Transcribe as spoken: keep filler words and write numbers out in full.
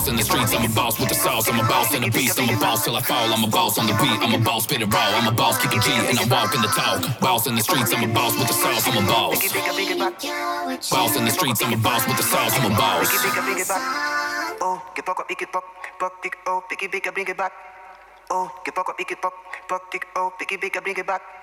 in the streets, I'm a boss with the sauce. I'm a boss in the beast, I'm a boss till I fall. I'm a boss on the beat, I'm a boss spit it raw. I'm a boss kick a G and I walk in the talk. Boss in the streets, I'm a boss with the sauce. I'm a boss. Boss in the streets, I'm a boss with the sauce. I'm a boss. Oh, que poco, pique, poc, poc, pique, oh, pique, pique, bring it back. Oh, que poco, pique, poc, poc, pique, oh, pique, pique, bring it back.